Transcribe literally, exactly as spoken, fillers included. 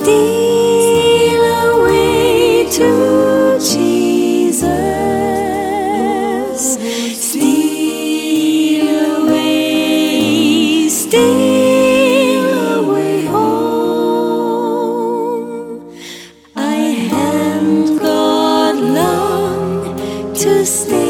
Steal away to Jesus. Steal away, steal away home. I haven't got long to stay.